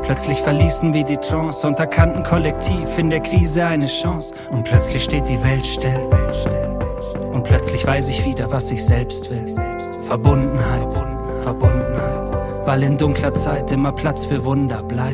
Plötzlich verließen wir die Trance und erkannten kollektiv in der Krise eine Chance. Und plötzlich steht die Welt still. Und plötzlich weiß ich wieder, was ich selbst will. Verbundenheit, Verbundenheit. Weil in dunkler Zeit immer Platz für Wunder bleibt.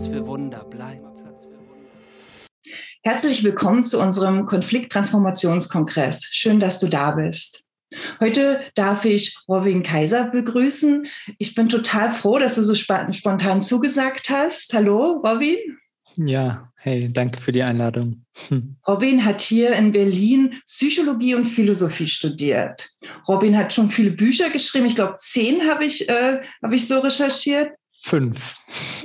Herzlich willkommen zu unserem Konflikttransformationskongress. Schön, dass du da bist. Heute darf ich Robin Kaiser begrüßen. Ich bin total froh, dass du so spontan zugesagt hast. Hallo, Robin. Ja, hey, danke für die Einladung. Robin hat hier in Berlin Psychologie und Philosophie studiert. Robin hat schon viele Bücher geschrieben. Ich glaube, 10 habe ich so recherchiert. 5.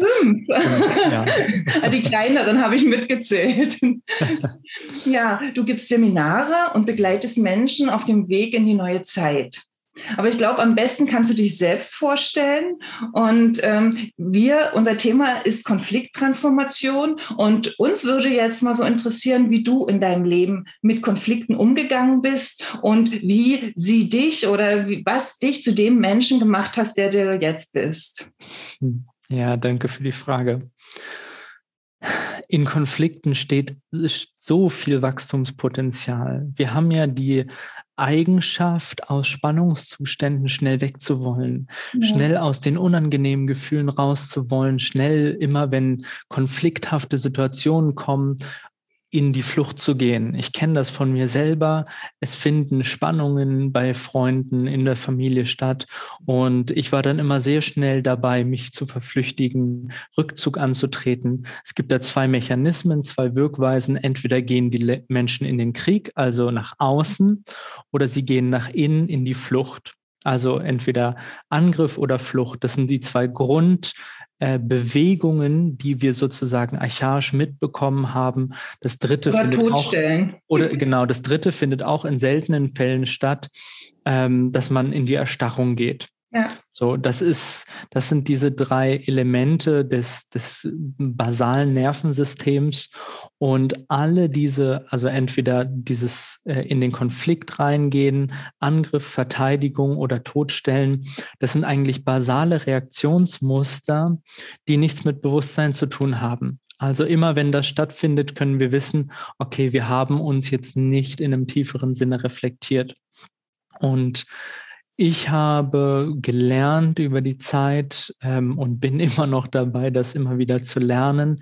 Ja. Die kleineren habe ich mitgezählt. Ja, du gibst Seminare und begleitest Menschen auf dem Weg in die neue Zeit. Aber ich glaube, am besten kannst du dich selbst vorstellen. Und unser Thema ist Konflikttransformation. Und uns würde jetzt mal so interessieren, wie du in deinem Leben mit Konflikten umgegangen bist und wie sie dich oder was dich zu dem Menschen gemacht hast, der du jetzt bist. Ja, danke für die Frage. In Konflikten steht so viel Wachstumspotenzial. Wir haben ja die Eigenschaft, aus Spannungszuständen schnell wegzuwollen, schnell aus den unangenehmen Gefühlen rauszuwollen, schnell immer, wenn konflikthafte Situationen kommen, in die Flucht zu gehen. Ich kenne das von mir selber. Es finden Spannungen bei Freunden in der Familie statt und ich war dann immer sehr schnell dabei, mich zu verflüchtigen, Rückzug anzutreten. Es gibt da 2 Mechanismen, 2 Wirkweisen. Entweder gehen die Menschen in den Krieg, also nach außen, oder sie gehen nach innen in die Flucht. Also entweder Angriff oder Flucht. Das sind die 2 Bewegungen, die wir sozusagen archaisch mitbekommen haben. Das dritte das dritte findet auch in seltenen Fällen statt, dass man in die Erstarrung geht. Ja. So, das sind diese 3 Elemente des basalen Nervensystems und alle diese, also entweder dieses in den Konflikt reingehen, Angriff, Verteidigung oder Todstellen, das sind eigentlich basale Reaktionsmuster, die nichts mit Bewusstsein zu tun haben. Also immer wenn das stattfindet, können wir wissen, okay, wir haben uns jetzt nicht in einem tieferen Sinne reflektiert. Und ich habe gelernt über die Zeit und bin immer noch dabei, das immer wieder zu lernen,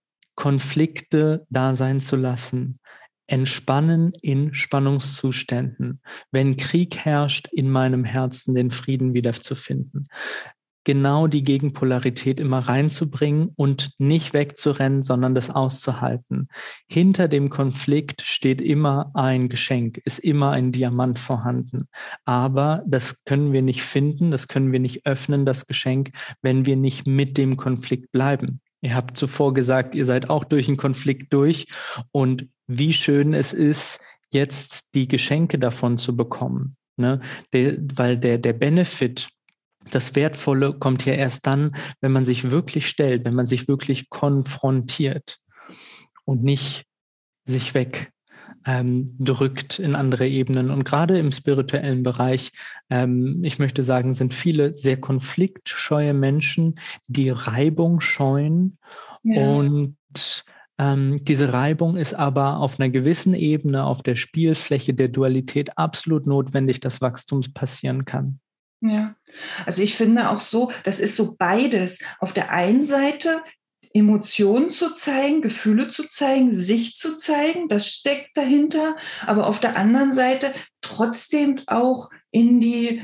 Konflikte da sein zu lassen, entspannen in Spannungszuständen, wenn Krieg herrscht, in meinem Herzen den Frieden wiederzufinden. Genau die Gegenpolarität immer reinzubringen und nicht wegzurennen, sondern das auszuhalten. Hinter dem Konflikt steht immer ein Geschenk, ist immer ein Diamant vorhanden. Aber das können wir nicht finden, das können wir nicht öffnen, das Geschenk, wenn wir nicht mit dem Konflikt bleiben. Ihr habt zuvor gesagt, ihr seid auch durch einen Konflikt durch und wie schön es ist, jetzt die Geschenke davon zu bekommen. Ne? Weil der Benefit, das Wertvolle kommt ja erst dann, wenn man sich wirklich stellt, wenn man sich wirklich konfrontiert und nicht sich wegdrückt in andere Ebenen. Und gerade im spirituellen Bereich, ich möchte sagen, sind viele sehr konfliktscheue Menschen, die Reibung scheuen. Ja. Und diese Reibung ist aber auf einer gewissen Ebene, auf der Spielfläche der Dualität absolut notwendig, dass Wachstum passieren kann. Ja, also ich finde auch so, das ist so beides. Auf der einen Seite Emotionen zu zeigen, Gefühle zu zeigen, sich zu zeigen, das steckt dahinter. Aber auf der anderen Seite trotzdem auch in die,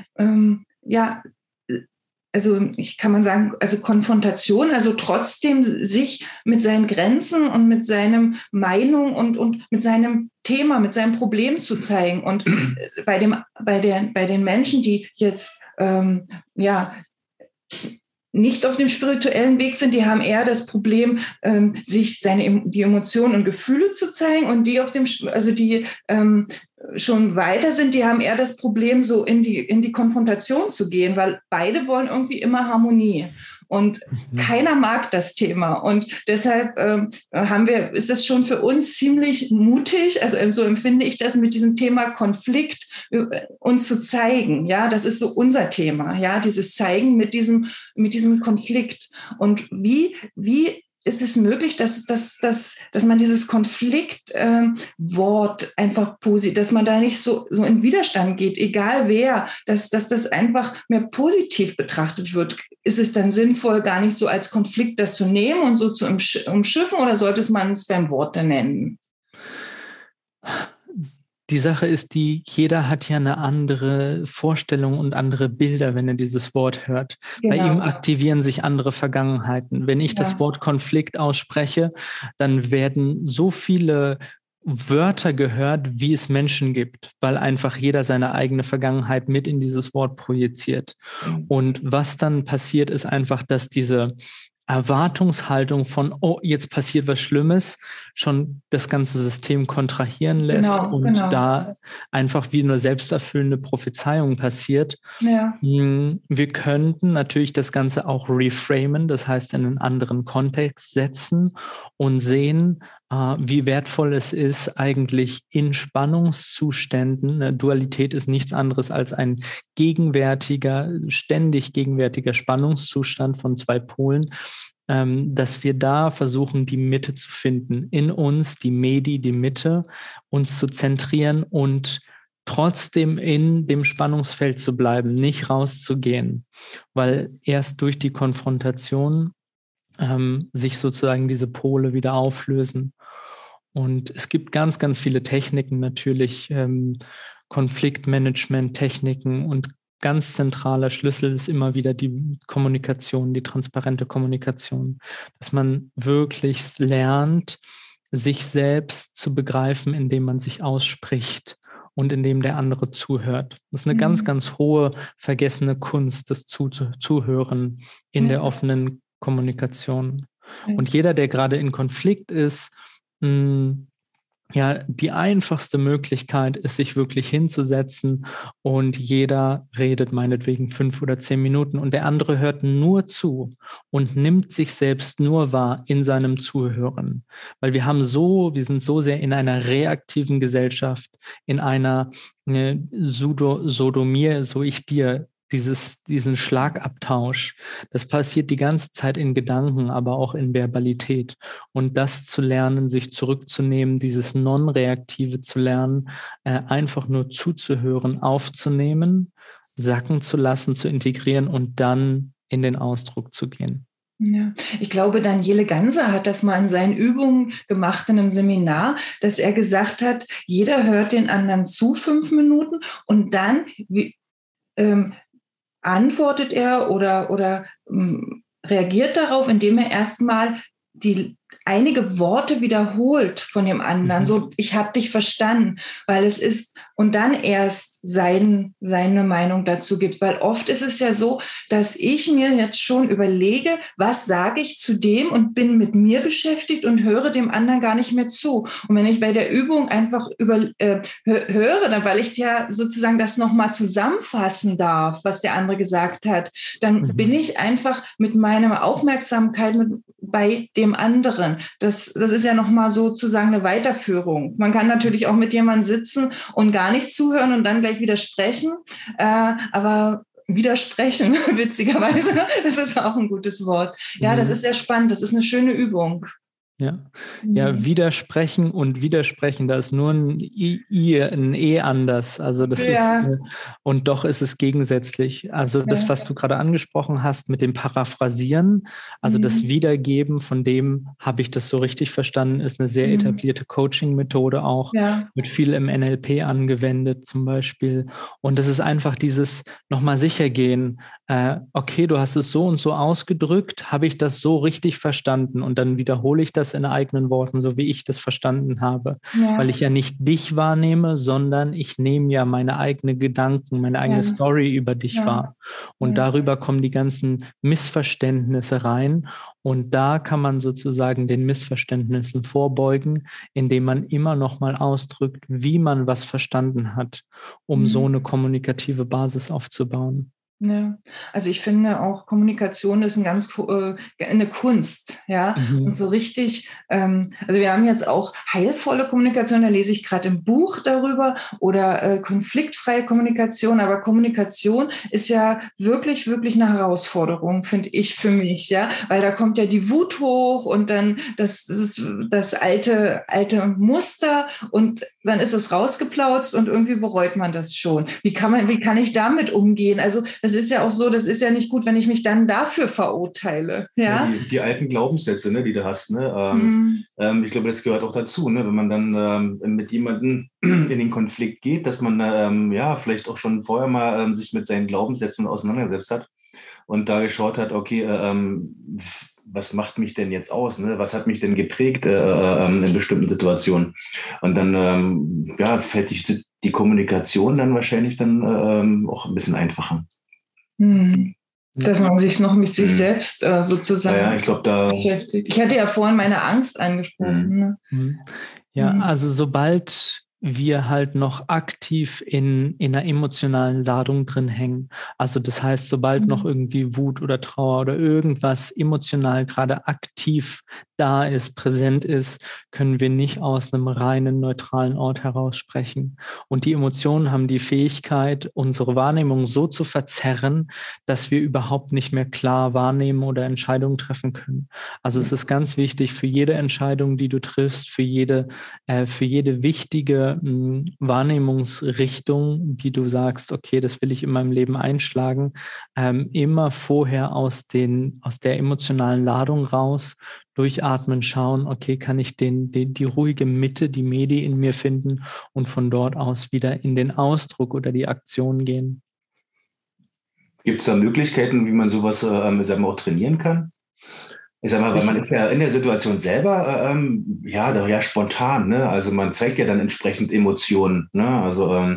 Konfrontation, also trotzdem sich mit seinen Grenzen und mit seiner Meinung und mit seinem Thema, mit seinem Problem zu zeigen. Und bei den Menschen, die jetzt nicht auf dem spirituellen Weg sind, die haben eher das Problem, sich die Emotionen und Gefühle zu zeigen, und die auf dem, schon weiter sind, die haben eher das Problem, so in die Konfrontation zu gehen, weil beide wollen irgendwie immer Harmonie. Und keiner mag das Thema. Und deshalb ist es schon für uns ziemlich mutig, also so empfinde ich das, mit diesem Thema Konflikt uns zu zeigen. Ja, das ist so unser Thema, ja, dieses Zeigen mit diesem Konflikt. Und wie ist es möglich, dass man dieses Konfliktwort einfach positiv, dass man da nicht so in Widerstand geht, egal wer, dass das einfach mehr positiv betrachtet wird? Ist es dann sinnvoll, gar nicht so als Konflikt das zu nehmen und so zu umschiffen, oder sollte man es beim Wort dann nennen? Die Sache ist jeder hat ja eine andere Vorstellung und andere Bilder, wenn er dieses Wort hört. Genau. Bei ihm aktivieren sich andere Vergangenheiten. Wenn ich das Wort Konflikt ausspreche, dann werden so viele Wörter gehört, wie es Menschen gibt, weil einfach jeder seine eigene Vergangenheit mit in dieses Wort projiziert. Und was dann passiert, ist einfach, dass diese Erwartungshaltung von, oh, jetzt passiert was Schlimmes, schon das ganze System kontrahieren lässt da einfach wie eine selbsterfüllende Prophezeiung passiert. Ja. Wir könnten natürlich das Ganze auch reframen, das heißt in einen anderen Kontext setzen und sehen, wie wertvoll es ist, eigentlich in Spannungszuständen. Eine Dualität ist nichts anderes als ein ständig gegenwärtiger Spannungszustand von zwei Polen, dass wir da versuchen, die Mitte zu finden, in uns, die Mitte, uns zu zentrieren und trotzdem in dem Spannungsfeld zu bleiben, nicht rauszugehen, weil erst durch die Konfrontation sich sozusagen diese Pole wieder auflösen. Und es gibt ganz, ganz viele Techniken natürlich, Konfliktmanagement-Techniken, und ganz zentraler Schlüssel ist immer wieder die Kommunikation, die transparente Kommunikation, dass man wirklich lernt, sich selbst zu begreifen, indem man sich ausspricht und indem der andere zuhört. Das ist eine ganz, ganz hohe, vergessene Kunst, das Zuhören in der offenen Kommunikation. Und jeder, der gerade in Konflikt ist, die einfachste Möglichkeit ist, sich wirklich hinzusetzen, und jeder redet meinetwegen 5 oder 10 Minuten und der andere hört nur zu und nimmt sich selbst nur wahr in seinem Zuhören. Weil wir sind so sehr in einer reaktiven Gesellschaft, in einer Sodomie, so ich dir, diesen Schlagabtausch, das passiert die ganze Zeit in Gedanken, aber auch in Verbalität. Und das zu lernen, sich zurückzunehmen, dieses Non-Reaktive zu lernen, einfach nur zuzuhören, aufzunehmen, sacken zu lassen, zu integrieren und dann in den Ausdruck zu gehen. Ja, ich glaube, Daniele Ganser hat das mal in seinen Übungen gemacht in einem Seminar, dass er gesagt hat, jeder hört den anderen zu 5 Minuten und dann antwortet er oder reagiert darauf, indem er erstmal einige Worte wiederholt von dem anderen. So, ich habe dich verstanden, weil es ist, und dann erst seine Meinung dazu gibt. Weil oft ist es ja so, dass ich mir jetzt schon überlege, was sage ich zu dem, und bin mit mir beschäftigt und höre dem anderen gar nicht mehr zu. Und wenn ich bei der Übung einfach höre, dann, weil ich ja sozusagen das nochmal zusammenfassen darf, was der andere gesagt hat, dann bin ich einfach mit meiner Aufmerksamkeit bei dem anderen. Das ist ja nochmal sozusagen eine Weiterführung. Man kann natürlich auch mit jemandem sitzen und gar nicht zuhören und dann gleich widersprechen, aber widersprechen, witzigerweise, das ist auch ein gutes Wort. Ja, das ist sehr spannend, das ist eine schöne Übung. Ja, widersprechen und widersprechen, da ist nur ein E anders. Also das ist, und doch ist es gegensätzlich. Also das, was du gerade angesprochen hast mit dem Paraphrasieren, also das Wiedergeben von dem, habe ich das so richtig verstanden, ist eine sehr etablierte Coaching-Methode auch, wird viel im NLP angewendet zum Beispiel. Und das ist einfach dieses nochmal sicher gehen, okay, du hast es so und so ausgedrückt, habe ich das so richtig verstanden? Und dann wiederhole ich das das in eigenen Worten, so wie ich das verstanden habe. Ja. Weil ich ja nicht dich wahrnehme, sondern ich nehme ja meine eigenen Gedanken, meine eigene Story über dich wahr. Und darüber kommen die ganzen Missverständnisse rein. Und da kann man sozusagen den Missverständnissen vorbeugen, indem man immer noch mal ausdrückt, wie man was verstanden hat, um so eine kommunikative Basis aufzubauen. Ja, also ich finde auch, Kommunikation ist eine Kunst, ja, und so richtig, also wir haben jetzt auch heilvolle Kommunikation, da lese ich gerade im Buch darüber, oder konfliktfreie Kommunikation, aber Kommunikation ist ja wirklich, wirklich eine Herausforderung, finde ich für mich, ja, weil da kommt ja die Wut hoch und dann das alte Muster und dann ist es rausgeplautzt und irgendwie bereut man das schon. Wie kann ich damit umgehen? Also das ist ja auch so, das ist ja nicht gut, wenn ich mich dann dafür verurteile. Ja? Die alten Glaubenssätze, ne, die du hast. Ne? Ich glaube, das gehört auch dazu, ne? Wenn man dann mit jemandem in den Konflikt geht, dass man vielleicht auch schon vorher mal sich mit seinen Glaubenssätzen auseinandergesetzt hat und da geschaut hat, okay, was macht mich denn jetzt aus? Ne? Was hat mich denn geprägt in bestimmten Situationen? Und dann fällt die Kommunikation dann wahrscheinlich dann auch ein bisschen einfacher. Dass man sich noch mit sich selbst sozusagen. Ja, ich glaube, da. Ich hatte ja vorhin meine Angst angesprochen. Ne? Ja, also sobald wir halt noch aktiv in einer emotionalen Ladung drin hängen. Also das heißt, sobald noch irgendwie Wut oder Trauer oder irgendwas emotional gerade aktiv da ist, präsent ist, können wir nicht aus einem reinen, neutralen Ort heraus sprechen. Und die Emotionen haben die Fähigkeit, unsere Wahrnehmung so zu verzerren, dass wir überhaupt nicht mehr klar wahrnehmen oder Entscheidungen treffen können. Also es ist ganz wichtig, für jede Entscheidung, die du triffst, für jede wichtige Wahrnehmungsrichtung, die du sagst, okay, das will ich in meinem Leben einschlagen, immer vorher aus der emotionalen Ladung raus, durchatmen, schauen, okay, kann ich die ruhige Mitte, die Medi in mir finden und von dort aus wieder in den Ausdruck oder die Aktion gehen. Gibt es da Möglichkeiten, wie man sowas auch trainieren kann? Ich sag mal, weil man ist ja in der Situation selber spontan, ne? Also man zeigt ja dann entsprechend Emotionen, ne? Also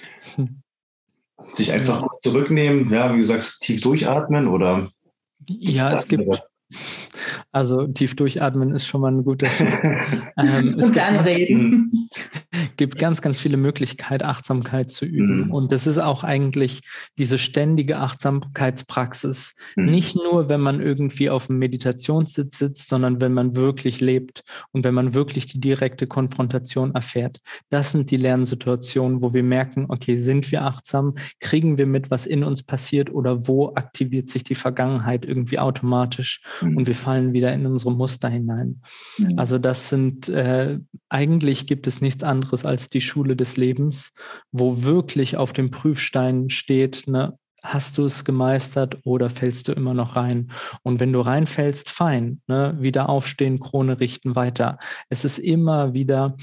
sich einfach zurücknehmen, ja, wie du sagst, tief durchatmen oder? Ja, es gibt. Also tief durchatmen ist schon mal ein guter Schritt. Und dann reden. Gibt ganz, ganz viele Möglichkeiten, Achtsamkeit zu üben. Und das ist auch eigentlich diese ständige Achtsamkeitspraxis. Nicht nur, wenn man irgendwie auf dem Meditationssitz sitzt, sondern wenn man wirklich lebt und wenn man wirklich die direkte Konfrontation erfährt. Das sind die Lernsituationen, wo wir merken, okay, sind wir achtsam? Kriegen wir mit, was in uns passiert oder wo aktiviert sich die Vergangenheit irgendwie automatisch und wir fallen wieder in unsere Muster hinein. Also das sind, eigentlich gibt es nichts anderes als die Schule des Lebens, wo wirklich auf dem Prüfstein steht, ne, hast du es gemeistert oder fällst du immer noch rein? Und wenn du reinfällst, fein, ne, wieder aufstehen, Krone richten, weiter. Es ist immer wieder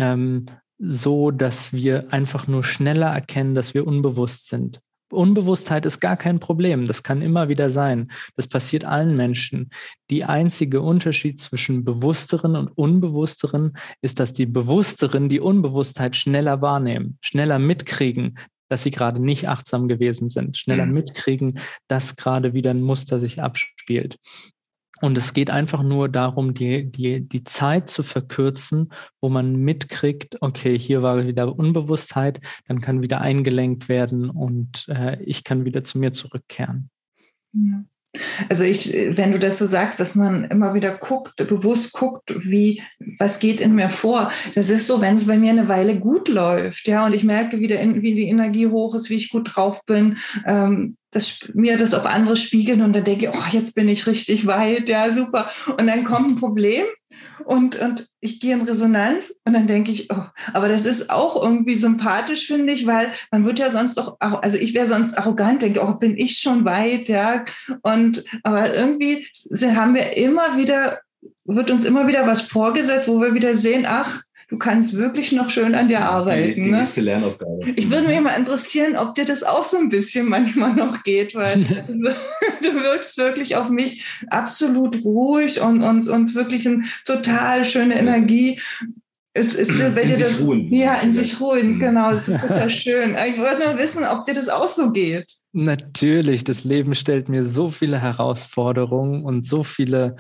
so, dass wir einfach nur schneller erkennen, dass wir unbewusst sind. Unbewusstheit ist gar kein Problem. Das kann immer wieder sein. Das passiert allen Menschen. Die einzige Unterschied zwischen Bewussteren und Unbewussteren ist, dass die Bewussteren die Unbewusstheit schneller wahrnehmen, schneller mitkriegen, dass sie gerade nicht achtsam gewesen sind, schneller mitkriegen, dass gerade wieder ein Muster sich abspielt. Und es geht einfach nur darum, die Zeit zu verkürzen, wo man mitkriegt, okay, hier war wieder Unbewusstheit, dann kann wieder eingelenkt werden und ich kann wieder zu mir zurückkehren. Ja. Also wenn du das so sagst, dass man immer wieder bewusst guckt, was geht in mir vor. Das ist so, wenn es bei mir eine Weile gut läuft, ja, und ich merke wieder, wie die Energie hoch ist, wie ich gut drauf bin, dass mir das auf andere spiegeln und dann denke ich, oh, jetzt bin ich richtig weit, ja, super. Und dann kommt ein Problem und ich gehe in Resonanz und dann denke ich, oh, aber das ist auch irgendwie sympathisch, finde ich, weil man wird ja sonst doch, also ich wäre sonst arrogant, denke, oh, bin ich schon weit, ja. Aber irgendwie wird uns immer wieder was vorgesetzt, wo wir wieder sehen, ach, du kannst wirklich noch schön an dir arbeiten. Die nächste Lernaufgabe. Ich würde mich mal interessieren, ob dir das auch so ein bisschen manchmal noch geht, weil du wirkst wirklich auf mich absolut ruhig und wirklich eine total schöne Energie. Es ist bei dir das ruhen. Ja, in sich ruhen, genau, es ist total schön. Ich wollte nur wissen, ob dir das auch so geht. Natürlich, das Leben stellt mir so viele Herausforderungen und so viele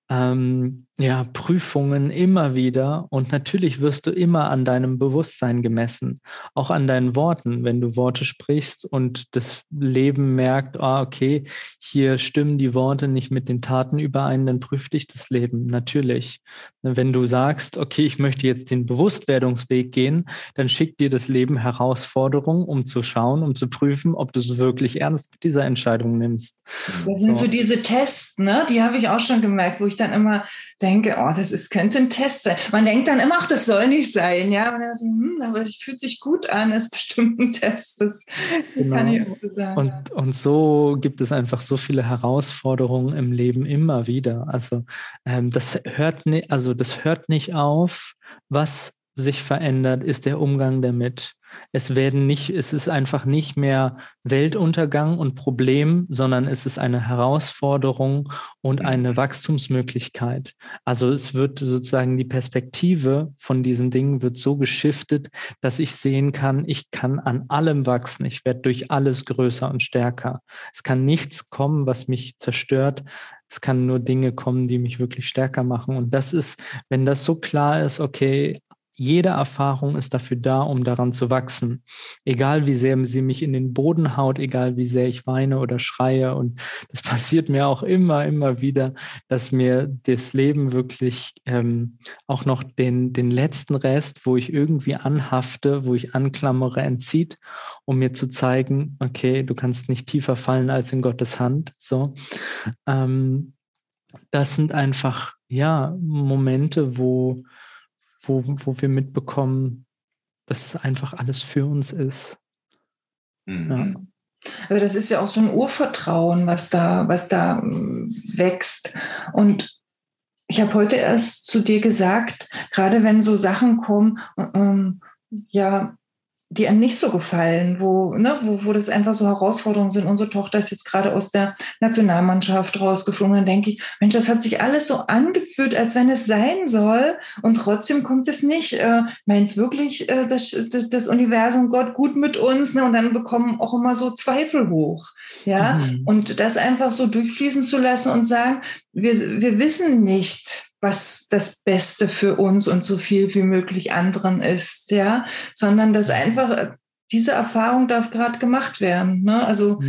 Prüfungen immer wieder, und natürlich wirst du immer an deinem Bewusstsein gemessen, auch an deinen Worten, wenn du Worte sprichst und das Leben merkt, okay, hier stimmen die Worte nicht mit den Taten überein, dann prüft dich das Leben, natürlich. Wenn du sagst, okay, ich möchte jetzt den Bewusstwerdungsweg gehen, dann schickt dir das Leben Herausforderungen, um zu schauen, um zu prüfen, ob du es wirklich ernst mit dieser Entscheidung nimmst. Das sind so diese Tests, ne? Die habe ich auch schon gemerkt, wo ich dann immer denke, könnte ein Test sein. Man denkt dann immer, das soll nicht sein, ja. Und dann denke ich, aber es fühlt sich gut an, ist bestimmt ein Test. Das kann ich auch so sagen. Und so gibt es einfach so viele Herausforderungen im Leben immer wieder. Also das hört nicht auf. Was sich verändert, ist der Umgang damit. Es ist einfach nicht mehr Weltuntergang und Problem, sondern es ist eine Herausforderung und eine Wachstumsmöglichkeit. Also es wird sozusagen die Perspektive von diesen Dingen wird so geschiftet, dass ich sehen kann, ich kann an allem wachsen. Ich werde durch alles größer und stärker. Es kann nichts kommen, was mich zerstört. Es kann nur Dinge kommen, die mich wirklich stärker machen. Und das ist, wenn das so klar ist, okay, jede Erfahrung ist dafür da, um daran zu wachsen. Egal wie sehr sie mich in den Boden haut, egal wie sehr ich weine oder schreie. Und das passiert mir auch immer wieder, dass mir das Leben wirklich auch noch den letzten Rest, wo ich irgendwie anhafte, wo ich anklammere, entzieht, um mir zu zeigen, okay, du kannst nicht tiefer fallen als in Gottes Hand. So. Das sind einfach, Momente, wo wir mitbekommen, dass es einfach alles für uns ist. Mhm. Ja. Also das ist ja auch so ein Urvertrauen, was da wächst. Und ich habe heute erst zu dir gesagt, gerade wenn so Sachen kommen, die einem nicht so gefallen, wo das einfach so Herausforderungen sind. Unsere Tochter ist jetzt gerade aus der Nationalmannschaft rausgeflogen. Dann denke ich, Mensch, das hat sich alles so angefühlt, als wenn es sein soll. Und trotzdem kommt es nicht. Meint wirklich das Universum, Gott gut mit uns? Ne? Und dann bekommen auch immer so Zweifel hoch. Ja? Mhm. Und das einfach so durchfließen zu lassen und sagen, wir wissen nicht, was das Beste für uns und so viel wie möglich anderen ist, ja, sondern dass einfach diese Erfahrung darf gerade gemacht werden, ne? Also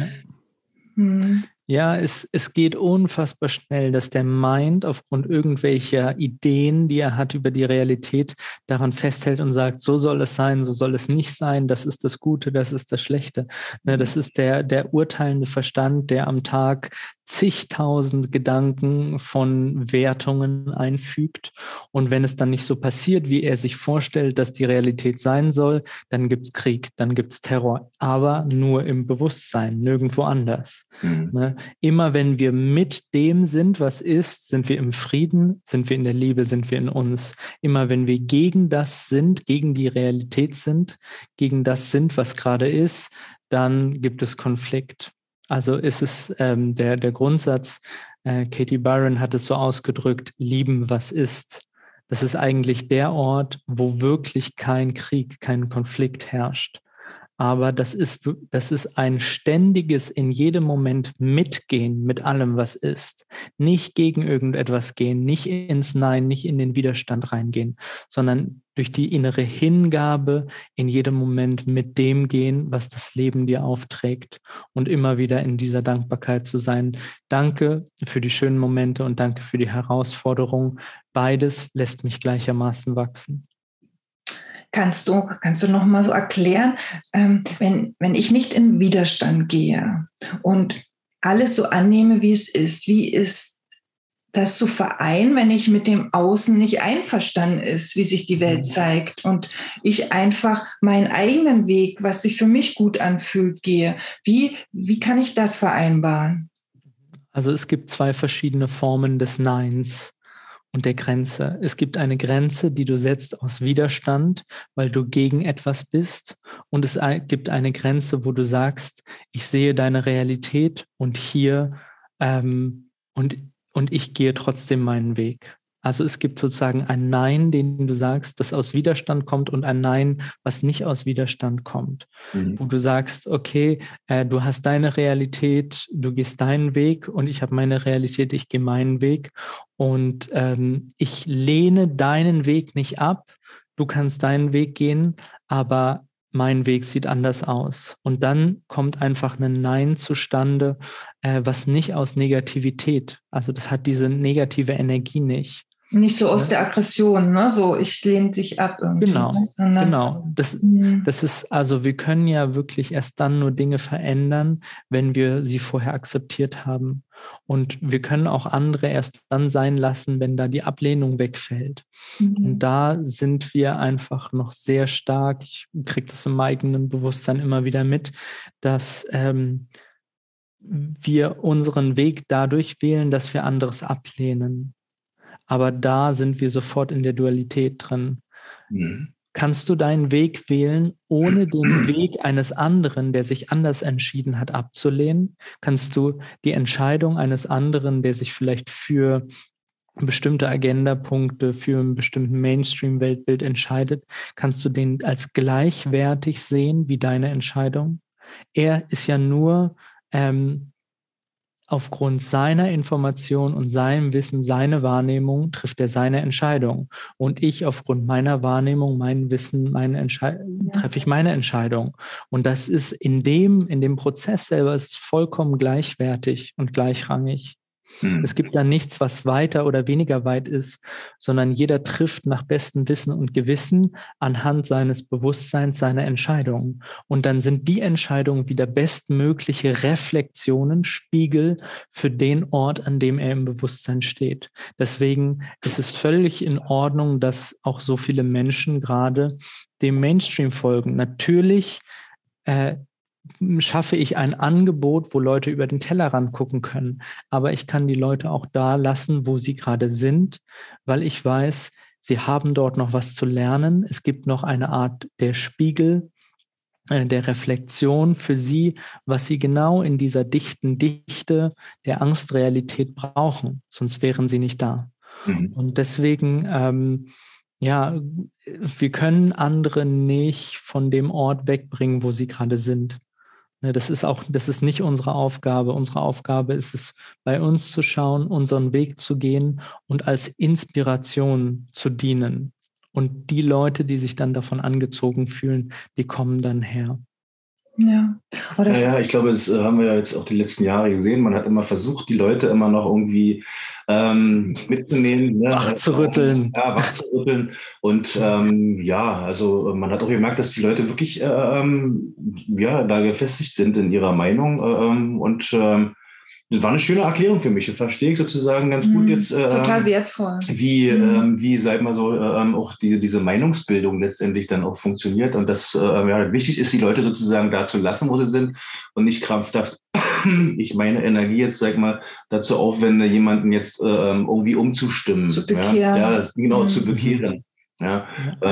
Ja, es geht unfassbar schnell, dass der Mind aufgrund irgendwelcher Ideen, die er hat über die Realität, daran festhält und sagt, so soll es sein, so soll es nicht sein, das ist das Gute, das ist das Schlechte. Das ist der urteilende Verstand, der am Tag zigtausend Gedanken von Wertungen einfügt. Und wenn es dann nicht so passiert, wie er sich vorstellt, dass die Realität sein soll, dann gibt es Krieg, dann gibt es Terror, aber nur im Bewusstsein, nirgendwo anders. Mhm. Immer wenn wir mit dem sind, was ist, sind wir im Frieden, sind wir in der Liebe, sind wir in uns. Immer wenn wir gegen das sind, gegen die Realität sind, gegen das sind, was gerade ist, dann gibt es Konflikt. Also ist es der Grundsatz, Katie Byron hat es so ausgedrückt, lieben, was ist. Das ist eigentlich der Ort, wo wirklich kein Krieg, kein Konflikt herrscht. Aber das ist ein ständiges in jedem Moment Mitgehen mit allem, was ist. Nicht gegen irgendetwas gehen, nicht ins Nein, nicht in den Widerstand reingehen, sondern durch die innere Hingabe in jedem Moment mit dem gehen, was das Leben dir aufträgt und immer wieder in dieser Dankbarkeit zu sein. Danke für die schönen Momente und danke für die Herausforderungen. Beides lässt mich gleichermaßen wachsen. Kannst du noch mal so erklären, wenn ich nicht in Widerstand gehe und alles so annehme, wie es ist, wie ist das zu vereinen, wenn ich mit dem Außen nicht einverstanden ist, wie sich die Welt zeigt und ich einfach meinen eigenen Weg, was sich für mich gut anfühlt, gehe? Wie kann ich das vereinbaren? Also es gibt 2 verschiedene Formen des Neins. und der Grenze. Es gibt eine Grenze, die du setzt aus Widerstand, weil du gegen etwas bist. Und es gibt eine Grenze, wo du sagst, ich sehe deine Realität und hier und ich gehe trotzdem meinen Weg. Also es gibt sozusagen ein Nein, den du sagst, das aus Widerstand kommt, und ein Nein, was nicht aus Widerstand kommt. Wo du sagst, okay, du hast deine Realität, du gehst deinen Weg, und ich habe meine Realität, ich gehe meinen Weg. Und ich lehne deinen Weg nicht ab, du kannst deinen Weg gehen, aber mein Weg sieht anders aus. Und dann kommt einfach ein Nein zustande, was nicht aus Negativität, also das hat diese negative Energie nicht. Nicht so aus der Aggression, ne? So, ich lehne dich ab irgendwie. Genau. Das ist, also wir können ja wirklich erst dann nur Dinge verändern, wenn wir sie vorher akzeptiert haben. Und wir können auch andere erst dann sein lassen, wenn da die Ablehnung wegfällt. Und da sind wir einfach noch sehr stark, ich kriege das im eigenen Bewusstsein immer wieder mit, dass wir unseren Weg dadurch wählen, dass wir anderes ablehnen. Aber da sind wir sofort in der Dualität drin. Kannst du deinen Weg wählen, ohne den Weg eines anderen, der sich anders entschieden hat, abzulehnen? Kannst du die Entscheidung eines anderen, der sich vielleicht für bestimmte Agendapunkte, für einen bestimmten Mainstream-Weltbild entscheidet, kannst du den als gleichwertig sehen wie deine Entscheidung? Er ist ja nur aufgrund seiner Information und seinem Wissen, seine Wahrnehmung, trifft er seine Entscheidung. Und ich aufgrund meiner Wahrnehmung, mein Wissen, treffe ich meine Entscheidung. Und das ist in dem Prozess selber ist vollkommen gleichwertig und gleichrangig. Es gibt da nichts, was weiter oder weniger weit ist, sondern jeder trifft nach bestem Wissen und Gewissen anhand seines Bewusstseins seine Entscheidungen. Und dann sind die Entscheidungen wieder bestmögliche Reflexionen, Spiegel für den Ort, an dem er im Bewusstsein steht. Deswegen ist es völlig in Ordnung, dass auch so viele Menschen gerade dem Mainstream folgen. Natürlich schaffe ich ein Angebot, wo Leute über den Tellerrand gucken können. Aber ich kann die Leute auch da lassen, wo sie gerade sind, weil ich weiß, sie haben dort noch was zu lernen. Es gibt noch eine Art der Spiegel, der Reflexion für sie, was sie genau in dieser dichten Dichte der Angstrealität brauchen. Sonst wären sie nicht da. Und deswegen wir können andere nicht von dem Ort wegbringen, wo sie gerade sind. Das ist nicht unsere Aufgabe. Unsere Aufgabe ist es, bei uns zu schauen, unseren Weg zu gehen und als Inspiration zu dienen. Und die Leute, die sich dann davon angezogen fühlen, die kommen dann her. Ja. Ich glaube, das haben wir ja jetzt auch die letzten Jahre gesehen. Man hat immer versucht, die Leute immer noch irgendwie mitzunehmen. Wachzurütteln. Ja, wachzurütteln. Und also man hat auch gemerkt, dass die Leute wirklich da gefestigt sind in ihrer Meinung. Das war eine schöne Erklärung für mich. Das verstehe ich sozusagen ganz gut jetzt. Total wertvoll. Wie sag mal so, auch diese Meinungsbildung letztendlich dann auch funktioniert. Und dass wichtig ist, die Leute sozusagen da zu lassen, wo sie sind und nicht krampfhaft ich meine Energie jetzt, sag mal, dazu aufwende, jemanden jetzt irgendwie umzustimmen. Zu bekehren. Zu bekehren. Ja,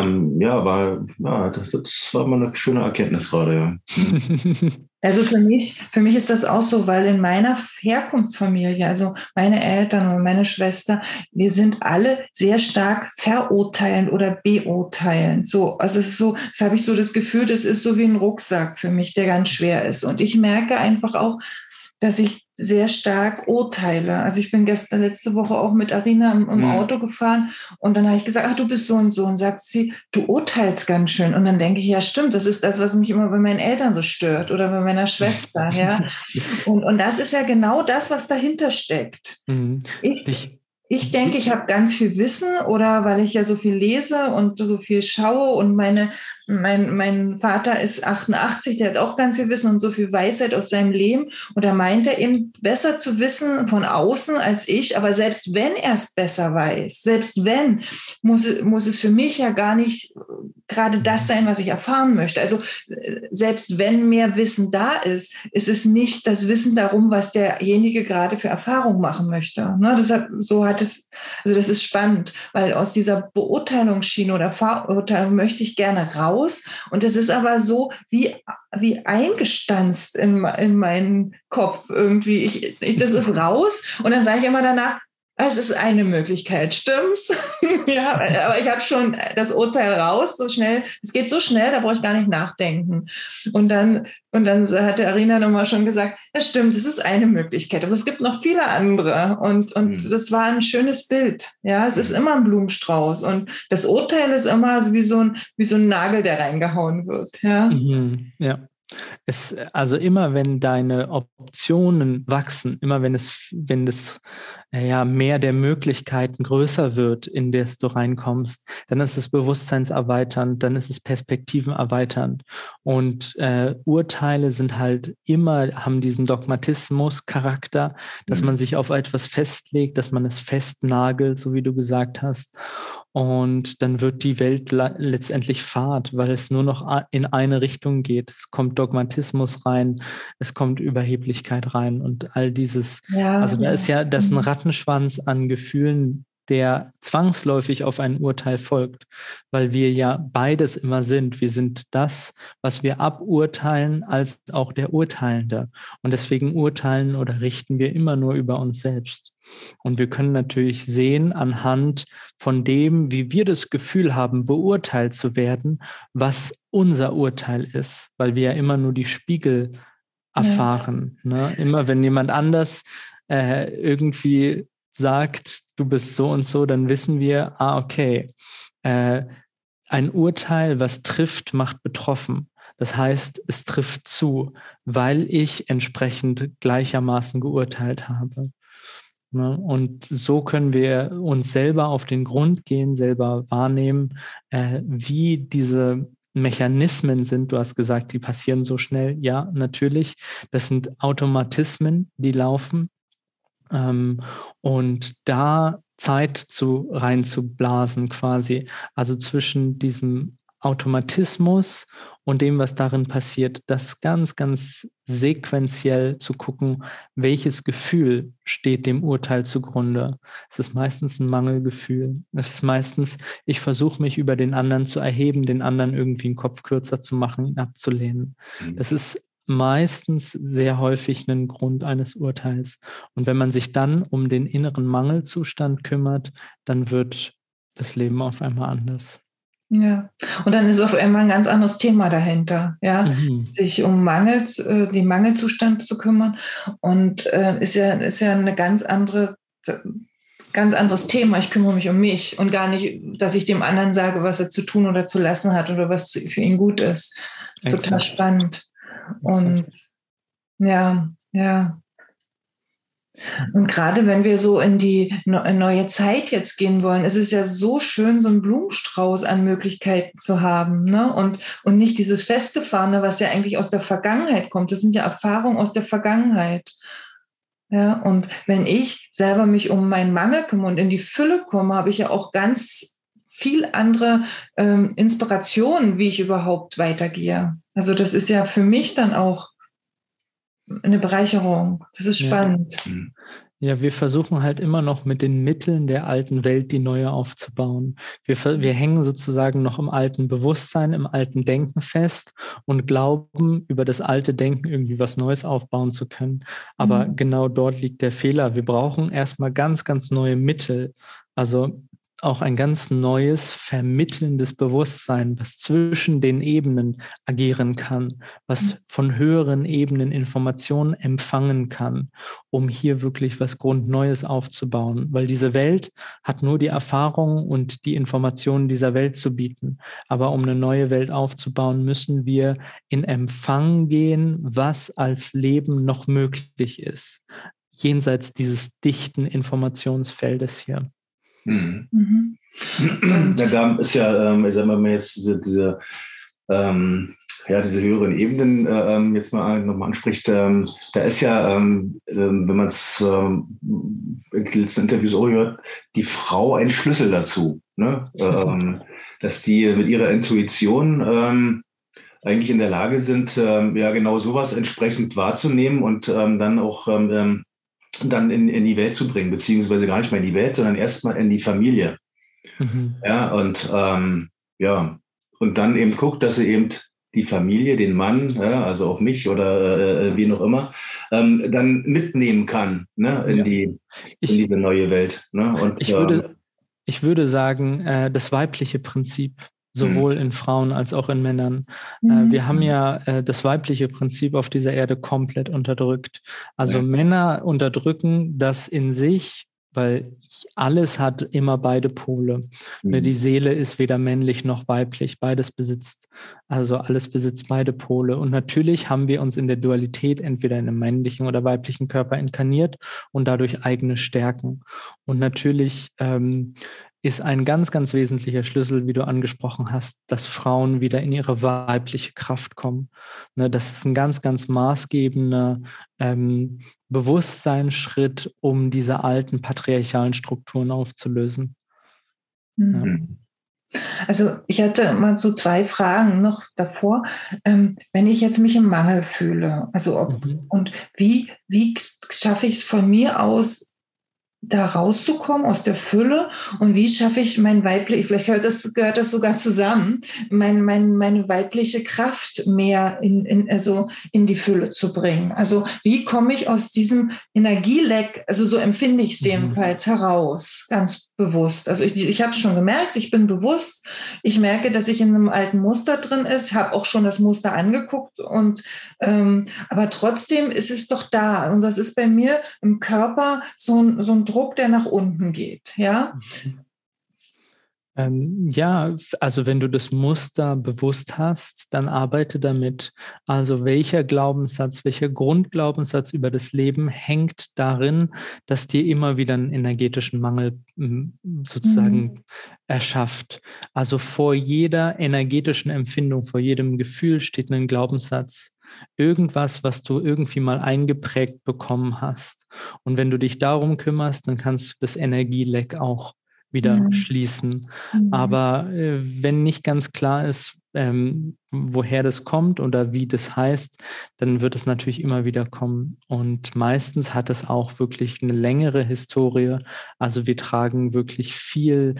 das war mal eine schöne Erkenntnis gerade, ja. Also für mich ist das auch so, weil in meiner Herkunftsfamilie, also meine Eltern und meine Schwester, wir sind alle sehr stark verurteilend oder beurteilend. So, also es ist so, das habe ich so das Gefühl, das ist so wie ein Rucksack für mich, der ganz schwer ist. Und ich merke einfach auch, dass ich sehr stark urteile. Also ich bin letzte Woche auch mit Arina im Auto gefahren und dann habe ich gesagt, ach, du bist so und so. Und sagt sie, du urteilst ganz schön. Und dann denke ich, ja stimmt, das ist das, was mich immer bei meinen Eltern so stört oder bei meiner Schwester. Ja. Und das ist ja genau das, was dahinter steckt. Ich denke, ich habe ganz viel Wissen oder weil ich ja so viel lese und so viel schaue und meine mein Vater ist 88, der hat auch ganz viel Wissen und so viel Weisheit aus seinem Leben. Und er meinte eben, besser zu wissen von außen als ich. Aber selbst wenn er es besser weiß, selbst wenn, muss es für mich ja gar nicht gerade das sein, was ich erfahren möchte. Also selbst wenn mehr Wissen da ist, ist es nicht das Wissen darum, was derjenige gerade für Erfahrungen machen möchte. Ne? Deshalb, also das ist spannend, weil aus dieser Beurteilungsschiene oder Verurteilung möchte ich gerne raus. Und das ist aber so wie eingestanzt in meinen Kopf irgendwie. Das ist raus und dann sage ich immer danach, es ist eine Möglichkeit, stimmt's? Ja, aber ich habe schon das Urteil raus, so schnell, es geht so schnell, da brauche ich gar nicht nachdenken. Und dann hat der Arina nochmal schon gesagt, ja stimmt, es ist eine Möglichkeit, aber es gibt noch viele andere. Und das war ein schönes Bild. Ja, es ist immer ein Blumenstrauß und das Urteil ist immer so wie so ein Nagel, der reingehauen wird. Ja. Ja. Also immer wenn deine Optionen wachsen, immer wenn es mehr der Möglichkeiten größer wird, in das du reinkommst, dann ist es bewusstseinserweiternd, dann ist es perspektivenerweiternd. Und Urteile sind halt immer, haben diesen Dogmatismus-Charakter, dass man sich auf etwas festlegt, dass man es festnagelt, so wie du gesagt hast. Und dann wird die Welt letztendlich fad, weil es nur noch in eine Richtung geht. Es kommt Dogmatismus rein, es kommt Überheblichkeit rein und all dieses. Da ist ja das ein Rattenschwanz an Gefühlen, der zwangsläufig auf ein Urteil folgt, weil wir ja beides immer sind. Wir sind das, was wir aburteilen, als auch der Urteilende. Und deswegen urteilen oder richten wir immer nur über uns selbst. Und wir können natürlich sehen anhand von dem, wie wir das Gefühl haben, beurteilt zu werden, was unser Urteil ist, weil wir ja immer nur die Spiegel erfahren. Ne? Immer wenn jemand anders irgendwie sagt, du bist so und so, dann wissen wir, okay, ein Urteil, was trifft, macht betroffen. Das heißt, es trifft zu, weil ich entsprechend gleichermaßen geurteilt habe. Und so können wir uns selber auf den Grund gehen, selber wahrnehmen, wie diese Mechanismen sind. Du hast gesagt, die passieren so schnell. Ja, natürlich. Das sind Automatismen, die laufen. Und da Zeit reinzublasen quasi, also zwischen diesem Automatismus und dem, was darin passiert, das ganz, ganz sequenziell zu gucken, welches Gefühl steht dem Urteil zugrunde. Es ist meistens ein Mangelgefühl. Es ist meistens, ich versuche mich über den anderen zu erheben, den anderen irgendwie den Kopf kürzer zu machen, ihn abzulehnen. Das ist meistens sehr häufig ein Grund eines Urteils. Und wenn man sich dann um den inneren Mangelzustand kümmert, dann wird das Leben auf einmal anders. Ja, und dann ist auf einmal ein ganz anderes Thema dahinter, ja, sich um den Mangelzustand zu kümmern und ist ja eine ganz anderes Thema. Ich kümmere mich um mich und gar nicht, dass ich dem anderen sage, was er zu tun oder zu lassen hat oder was für ihn gut ist. Das ist total spannend. Und ja. Und gerade wenn wir so in die neue Zeit jetzt gehen wollen, ist es ja so schön, so einen Blumenstrauß an Möglichkeiten zu haben, ne? Und nicht dieses Festgefahrene, was ja eigentlich aus der Vergangenheit kommt. Das sind ja Erfahrungen aus der Vergangenheit. Ja, und wenn ich selber mich um meinen Mangel kümmere und in die Fülle komme, habe ich ja auch ganz viel andere Inspirationen, wie ich überhaupt weitergehe. Also das ist ja für mich dann auch eine Bereicherung. Das ist spannend. Ja, wir versuchen halt immer noch mit den Mitteln der alten Welt die neue aufzubauen. Wir hängen sozusagen noch im alten Bewusstsein, im alten Denken fest und glauben, über das alte Denken irgendwie was Neues aufbauen zu können. Aber genau dort liegt der Fehler. Wir brauchen erstmal ganz, ganz neue Mittel. Also auch ein ganz neues, vermittelndes Bewusstsein, was zwischen den Ebenen agieren kann, was von höheren Ebenen Informationen empfangen kann, um hier wirklich was Grundneues aufzubauen. Weil diese Welt hat nur die Erfahrung und die Informationen dieser Welt zu bieten. Aber um eine neue Welt aufzubauen, müssen wir in Empfang gehen, was als Leben noch möglich ist, jenseits dieses dichten Informationsfeldes hier. Ja, da ist ja, ich sag mal, jetzt diese diese höheren Ebenen jetzt mal nochmal anspricht, da ist ja, wenn man es in den letzten Interviews auch hört, die Frau ein Schlüssel dazu, ne? Dass die mit ihrer Intuition eigentlich in der Lage sind, genau sowas entsprechend wahrzunehmen und dann auch dann in die Welt zu bringen, beziehungsweise gar nicht mal in die Welt, sondern erstmal in die Familie. Mhm. Ja, und und dann eben guckt, dass sie eben die Familie, den Mann, also auch mich oder wen auch immer, dann mitnehmen kann, ne, in diese neue Welt. Ne? Und, ich würde sagen, das weibliche Prinzip, sowohl in Frauen als auch in Männern. Wir haben ja das weibliche Prinzip auf dieser Erde komplett unterdrückt. Also Männer unterdrücken das in sich, weil alles hat immer beide Pole. Die Seele ist weder männlich noch weiblich, beides besitzt, also alles besitzt beide Pole. Und natürlich haben wir uns in der Dualität entweder in einem männlichen oder weiblichen Körper inkarniert und dadurch eigene Stärken. Und natürlich ist ein ganz, ganz wesentlicher Schlüssel, wie du angesprochen hast, dass Frauen wieder in ihre weibliche Kraft kommen. Ne, das ist ein ganz, ganz maßgebender Bewusstseinsschritt, um diese alten patriarchalen Strukturen aufzulösen. Mhm. Ja. Also ich hatte mal so 2 Fragen noch davor. Wenn ich jetzt mich im Mangel fühle, und wie schaffe ich es von mir aus, da rauszukommen aus der Fülle, und wie schaffe ich mein weiblich, vielleicht gehört das sogar zusammen, meine weibliche Kraft mehr in die Fülle zu bringen. Also wie komme ich aus diesem Energieleck, also so empfinde ich es jedenfalls, heraus, ganz bewusst. Also ich habe es schon gemerkt, ich bin bewusst, ich merke, dass ich in einem alten Muster drin ist, habe auch schon das Muster angeguckt, und aber trotzdem ist es doch da, und das ist bei mir im Körper so ein Druck, der nach unten geht, ja? Also wenn du das Muster bewusst hast, dann arbeite damit. Also welcher Grundglaubenssatz über das Leben hängt darin, dass dir immer wieder einen energetischen Mangel sozusagen erschafft. Also vor jeder energetischen Empfindung, vor jedem Gefühl steht ein Glaubenssatz. Irgendwas, was du irgendwie mal eingeprägt bekommen hast. Und wenn du dich darum kümmerst, dann kannst du das Energieleck auch wieder schließen. Aber wenn nicht ganz klar ist, woher das kommt oder wie das heißt, dann wird es natürlich immer wieder kommen. Und meistens hat es auch wirklich eine längere Historie. Also wir tragen wirklich viel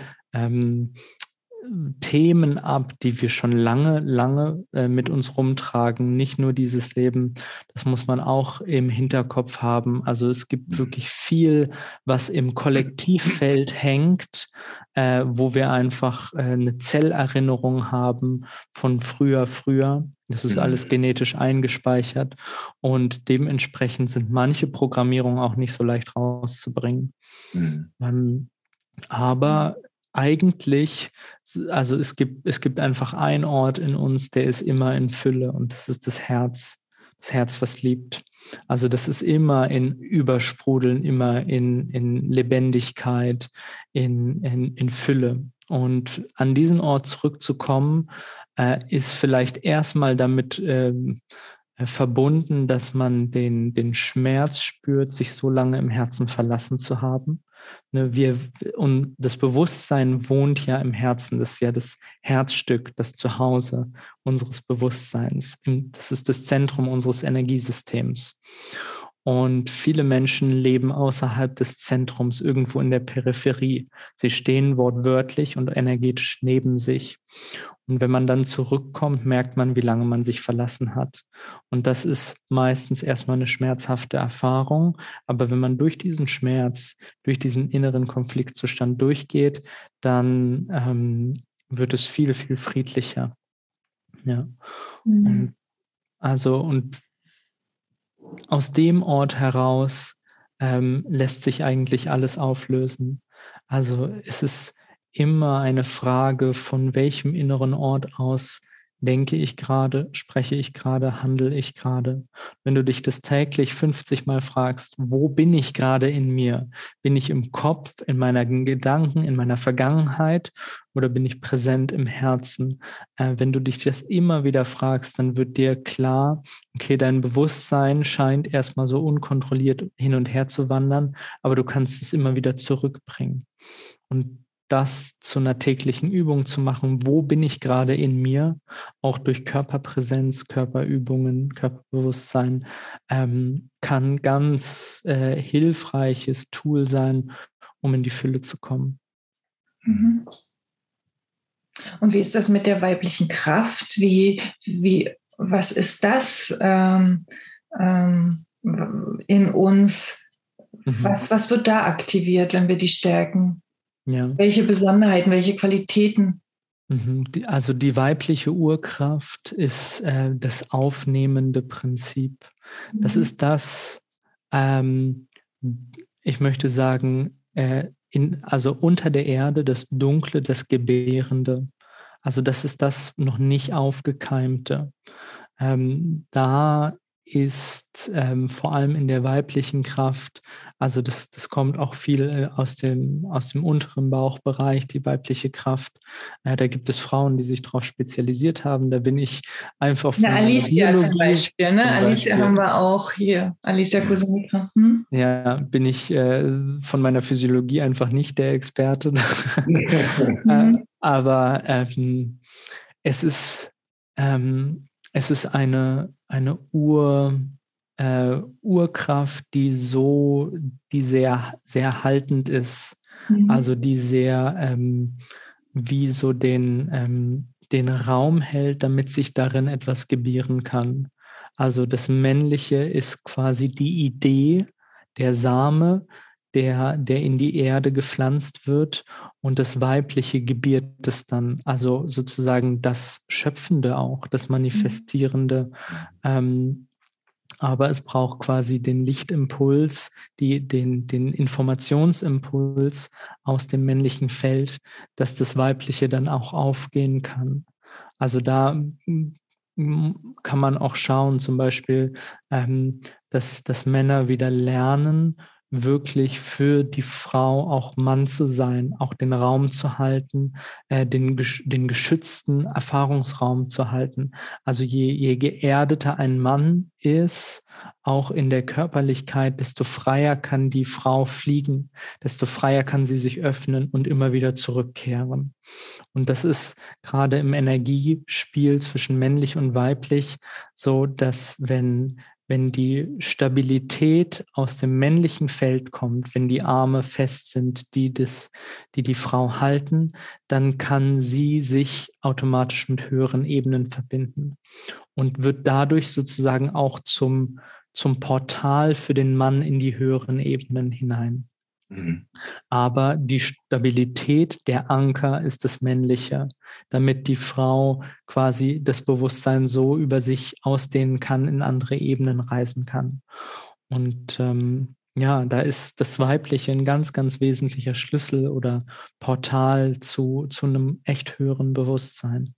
Themen ab, die wir schon lange mit uns rumtragen. Nicht nur dieses Leben, das muss man auch im Hinterkopf haben. Also es gibt wirklich viel, was im Kollektivfeld hängt, wo wir einfach eine Zellerinnerung haben von früher. Das ist alles genetisch eingespeichert, und dementsprechend sind manche Programmierungen auch nicht so leicht rauszubringen. Aber eigentlich, also es gibt einfach einen Ort in uns, der ist immer in Fülle, und das ist das Herz, was liebt. Also das ist immer in Übersprudeln, immer in Lebendigkeit, in Fülle. Und an diesen Ort zurückzukommen, ist vielleicht erstmal damit verbunden, dass man den Schmerz spürt, sich so lange im Herzen verlassen zu haben. Und das Bewusstsein wohnt ja im Herzen, das ist ja das Herzstück, das Zuhause unseres Bewusstseins. Das ist das Zentrum unseres Energiesystems. Und viele Menschen leben außerhalb des Zentrums, irgendwo in der Peripherie. Sie stehen wortwörtlich und energetisch neben sich. Und wenn man dann zurückkommt, merkt man, wie lange man sich verlassen hat. Und das ist meistens erstmal eine schmerzhafte Erfahrung. Aber wenn man durch diesen Schmerz, durch diesen inneren Konfliktzustand durchgeht, dann wird es viel, viel friedlicher. Ja. Und aus dem Ort heraus lässt sich eigentlich alles auflösen. Also es ist immer eine Frage, von welchem inneren Ort aus denke ich gerade, spreche ich gerade, handle ich gerade? Wenn du dich das täglich 50 Mal fragst, wo bin ich gerade in mir? Bin ich im Kopf, in meinen Gedanken, in meiner Vergangenheit oder bin ich präsent im Herzen? Wenn du dich das immer wieder fragst, dann wird dir klar, okay, dein Bewusstsein scheint erstmal so unkontrolliert hin und her zu wandern, aber du kannst es immer wieder zurückbringen. Und das zu einer täglichen Übung zu machen, wo bin ich gerade in mir, auch durch Körperpräsenz, Körperübungen, Körperbewusstsein, kann ganz hilfreiches Tool sein, um in die Fülle zu kommen. Mhm. Und wie ist das mit der weiblichen Kraft? Was ist das in uns? Was wird da aktiviert, wenn wir die stärken? Ja. Welche Besonderheiten, welche Qualitäten? Also die weibliche Urkraft ist das aufnehmende Prinzip. Das ist das, ich möchte sagen, also unter der Erde das Dunkle, das Gebärende. Also das ist das noch nicht Aufgekeimte. Da ist vor allem in der weiblichen Kraft, also das kommt auch viel aus dem unteren Bauchbereich, die weibliche Kraft. Da gibt es Frauen, die sich darauf spezialisiert haben. Da bin ich einfach von Alicia zum Beispiel, ne? Alicia haben wir auch hier, Alicia Kosumikra. Ja, bin ich von meiner Physiologie einfach nicht der Experte. Aber es ist eine Urkraft, die sehr, sehr haltend ist. Also die sehr wie so den Raum hält, damit sich darin etwas gebären kann. Also das Männliche ist quasi die Idee, der Same, der in die Erde gepflanzt wird, und das Weibliche gebiert es dann, also sozusagen das Schöpfende auch, das Manifestierende. Aber es braucht quasi den Lichtimpuls, den Informationsimpuls aus dem männlichen Feld, dass das Weibliche dann auch aufgehen kann. Also da kann man auch schauen, zum Beispiel, dass Männer wieder lernen, wirklich für die Frau auch Mann zu sein, auch den Raum zu halten, den geschützten Erfahrungsraum zu halten. Also je geerdeter ein Mann ist, auch in der Körperlichkeit, desto freier kann die Frau fliegen, desto freier kann sie sich öffnen und immer wieder zurückkehren. Und das ist gerade im Energiespiel zwischen männlich und weiblich so, dass wenn die Stabilität aus dem männlichen Feld kommt, wenn die Arme fest sind, die die Frau halten, dann kann sie sich automatisch mit höheren Ebenen verbinden und wird dadurch sozusagen auch zum Portal für den Mann in die höheren Ebenen hinein. Aber die Stabilität, der Anker ist das Männliche, damit die Frau quasi das Bewusstsein so über sich ausdehnen kann, in andere Ebenen reisen kann. Und da ist das Weibliche ein ganz, ganz wesentlicher Schlüssel oder Portal zu einem echt höheren Bewusstsein.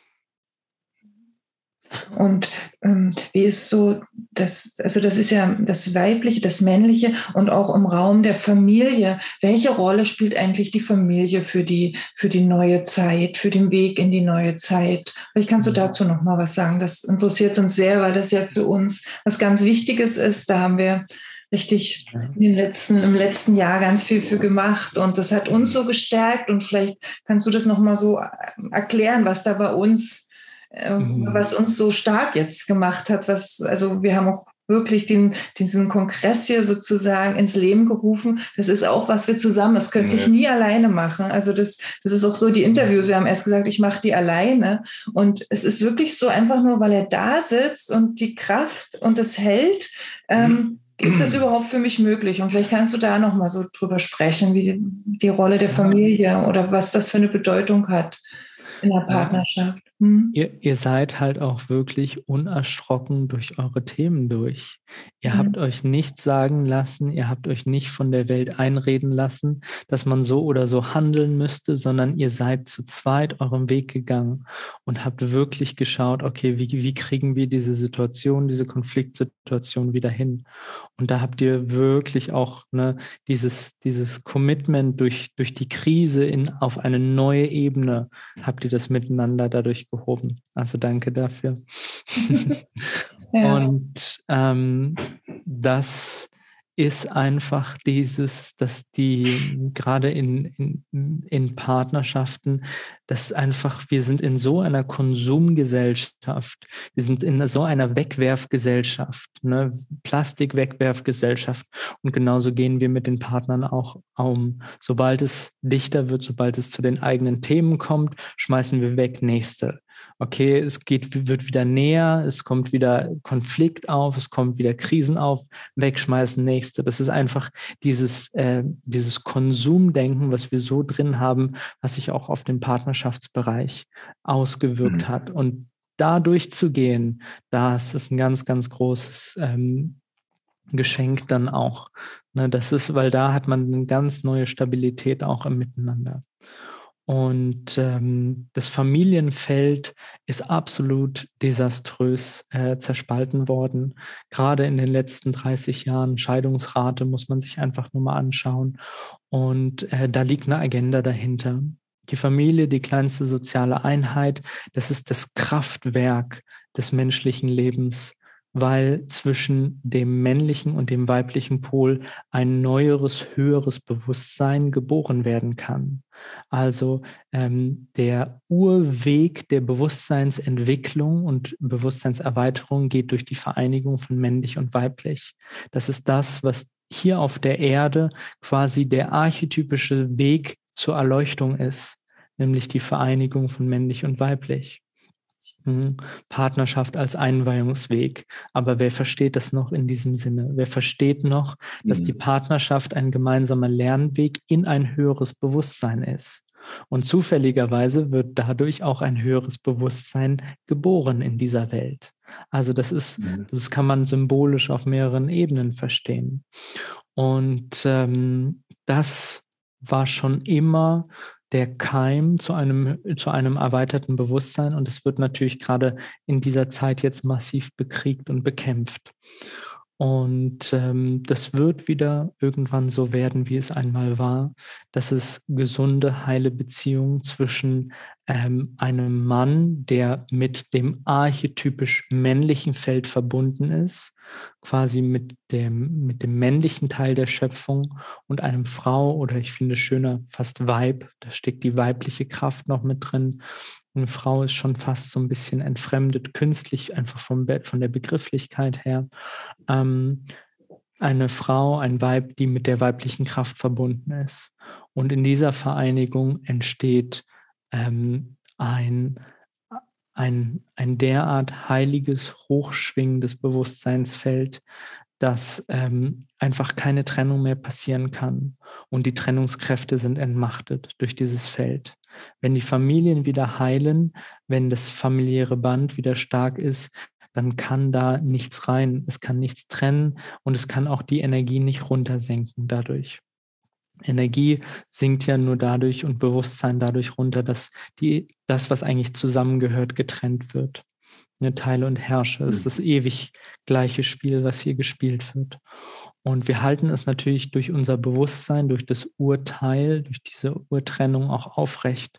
Und wie ist so, das ist ja das Weibliche, das Männliche und auch im Raum der Familie. Welche Rolle spielt eigentlich die Familie für die neue Zeit, für den Weg in die neue Zeit? Vielleicht kannst du dazu noch mal was sagen. Das interessiert uns sehr, weil das ja für uns was ganz Wichtiges ist. Da haben wir richtig im letzten Jahr ganz viel für gemacht und das hat uns so gestärkt. Und vielleicht kannst du das noch mal so erklären, was da bei uns was uns so stark jetzt gemacht hat, also wir haben auch wirklich diesen Kongress hier sozusagen ins Leben gerufen. Das ist auch was wir zusammen, das könnte ich nie alleine machen. Also das ist auch so die Interviews, wir haben erst gesagt, ich mache die alleine und es ist wirklich so einfach nur, weil er da sitzt und die Kraft und das hält, ist das überhaupt für mich möglich? Und vielleicht kannst du da noch mal so drüber sprechen, wie die Rolle der Familie oder was das für eine Bedeutung hat. in der Partnerschaft. Ihr seid halt auch wirklich unerschrocken durch eure Themen durch. Ihr habt euch nichts sagen lassen, ihr habt euch nicht von der Welt einreden lassen, dass man so oder so handeln müsste, sondern ihr seid zu zweit euren Weg gegangen und habt wirklich geschaut, okay, wie kriegen wir diese Situation, diese Konfliktsituation wieder hin? Und da habt ihr wirklich auch dieses Commitment durch die Krise auf eine neue Ebene, habt ihr das miteinander dadurch gehoben. Also danke dafür. Ja. Und das ist einfach dass die gerade in Partnerschaften, dass einfach, wir sind in so einer Konsumgesellschaft, wir sind in so einer Wegwerfgesellschaft, Plastikwegwerfgesellschaft, und genauso gehen wir mit den Partnern auch um. Sobald es dichter wird, sobald es zu den eigenen Themen kommt, schmeißen wir weg, nächste. Okay, wird wieder näher, es kommt wieder Konflikt auf, es kommt wieder Krisen auf, wegschmeißen, nächste. Das ist einfach dieses Konsumdenken, was wir so drin haben, was sich auch auf den Partnerschaftsbereich ausgewirkt hat. Und da durchzugehen, das ist ein ganz, ganz großes Geschenk dann auch. Weil da hat man eine ganz neue Stabilität auch im Miteinander. Und das Familienfeld ist absolut desaströs zerspalten worden. Gerade in den letzten 30 Jahren Scheidungsrate muss man sich einfach nur mal anschauen. Und da liegt eine Agenda dahinter. Die Familie, die kleinste soziale Einheit, das ist das Kraftwerk des menschlichen Lebens, weil zwischen dem männlichen und dem weiblichen Pol ein neueres, höheres Bewusstsein geboren werden kann. Also der Urweg der Bewusstseinsentwicklung und Bewusstseinserweiterung geht durch die Vereinigung von männlich und weiblich. Das ist das, was hier auf der Erde quasi der archetypische Weg zur Erleuchtung ist, nämlich die Vereinigung von männlich und weiblich. Partnerschaft als Einweihungsweg. Aber wer versteht das noch in diesem Sinne? Wer versteht noch, dass die Partnerschaft ein gemeinsamer Lernweg in ein höheres Bewusstsein ist? Und zufälligerweise wird dadurch auch ein höheres Bewusstsein geboren in dieser Welt. Also das kann man symbolisch auf mehreren Ebenen verstehen. Und das war schon immer der Keim zu einem erweiterten Bewusstsein, und es wird natürlich gerade in dieser Zeit jetzt massiv bekriegt und bekämpft. Und das wird wieder irgendwann so werden, wie es einmal war, dass es gesunde, heile Beziehungen zwischen einem Mann, der mit dem archetypisch männlichen Feld verbunden ist, quasi mit dem männlichen Teil der Schöpfung, und einem Frau, oder ich finde schöner fast Weib, da steckt die weibliche Kraft noch mit drin. Eine Frau ist schon fast so ein bisschen entfremdet, künstlich, einfach von der Begrifflichkeit her. Eine Frau, ein Weib, die mit der weiblichen Kraft verbunden ist. Und in dieser Vereinigung entsteht ein derart heiliges, hochschwingendes Bewusstseinsfeld, dass einfach keine Trennung mehr passieren kann. Und die Trennungskräfte sind entmachtet durch dieses Feld. Wenn die Familien wieder heilen, wenn das familiäre Band wieder stark ist, dann kann da nichts rein. Es kann nichts trennen, und es kann auch die Energie nicht runtersenken dadurch. Energie sinkt ja nur dadurch und Bewusstsein dadurch runter, dass das, was eigentlich zusammengehört, getrennt wird. Teile und Herrsche ist das ewig gleiche Spiel, was hier gespielt wird. Und wir halten es natürlich durch unser Bewusstsein, durch das Urteil, durch diese Urtrennung auch aufrecht.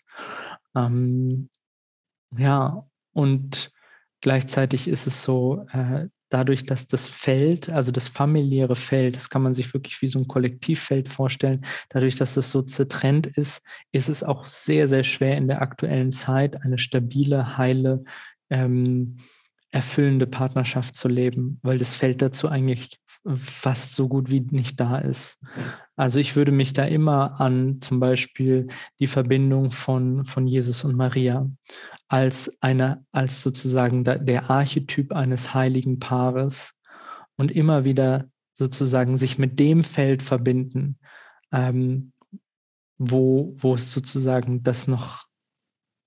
Und gleichzeitig ist es so, dadurch, dass das Feld, also das familiäre Feld, das kann man sich wirklich wie so ein Kollektivfeld vorstellen, dadurch, dass es so zertrennt ist, ist es auch sehr, sehr schwer in der aktuellen Zeit eine stabile, heile, erfüllende Partnerschaft zu leben, weil das Feld dazu eigentlich fast so gut wie nicht da ist. Also ich würde mich da immer an zum Beispiel die Verbindung von Jesus und Maria als sozusagen der Archetyp eines heiligen Paares und immer wieder sozusagen sich mit dem Feld verbinden, wo es sozusagen das noch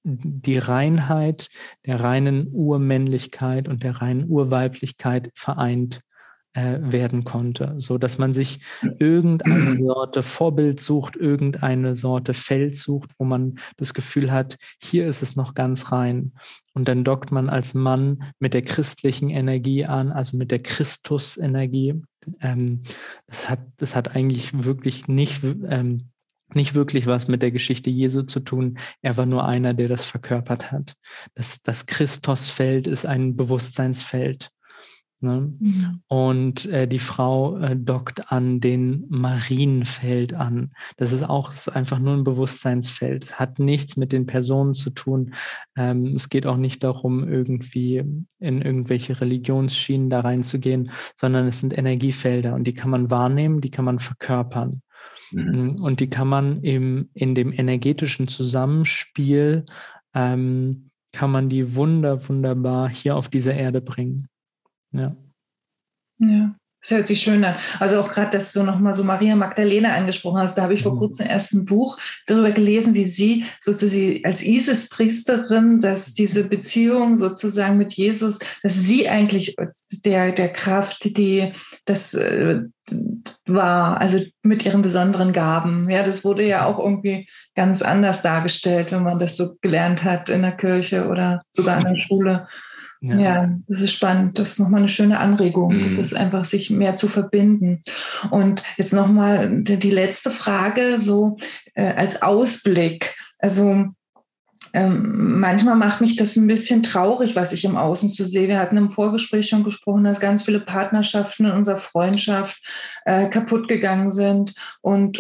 die Reinheit der reinen Urmännlichkeit und der reinen Urweiblichkeit vereint werden konnte, so dass man sich irgendeine Sorte Vorbild sucht, irgendeine Sorte Feld sucht, wo man das Gefühl hat, hier ist es noch ganz rein. Und dann dockt man als Mann mit der christlichen Energie an, also mit der Christus-Energie. Das hat eigentlich wirklich nicht wirklich was mit der Geschichte Jesu zu tun. Er war nur einer, der das verkörpert hat. Das Christusfeld ist ein Bewusstseinsfeld. Ne? Mhm. Und die Frau dockt an den Marienfeld an. Das ist einfach nur ein Bewusstseinsfeld. Es hat nichts mit den Personen zu tun. Es geht auch nicht darum, irgendwie in irgendwelche Religionsschienen da reinzugehen, sondern es sind Energiefelder und die kann man wahrnehmen, die kann man verkörpern. Mhm. Und die kann man in dem energetischen Zusammenspiel kann man die wunderbar hier auf diese Erde bringen. Ja. Ja, das hört sich schön an. Also auch gerade, dass du nochmal so Maria Magdalena angesprochen hast, da habe ich vor kurzem erst ein Buch darüber gelesen, wie sie sozusagen als Isis-Priesterin, dass diese Beziehung sozusagen mit Jesus, dass sie eigentlich der Kraft, das war, also mit ihren besonderen Gaben. Ja, das wurde ja auch irgendwie ganz anders dargestellt, wenn man das so gelernt hat in der Kirche oder sogar in der Schule. Ja, das ist spannend. Das ist nochmal eine schöne Anregung, das einfach sich mehr zu verbinden. Und jetzt nochmal die letzte Frage, so als Ausblick. Also manchmal macht mich das ein bisschen traurig, was ich im Außen so sehe. Wir hatten im Vorgespräch schon gesprochen, dass ganz viele Partnerschaften in unserer Freundschaft kaputt gegangen sind. Und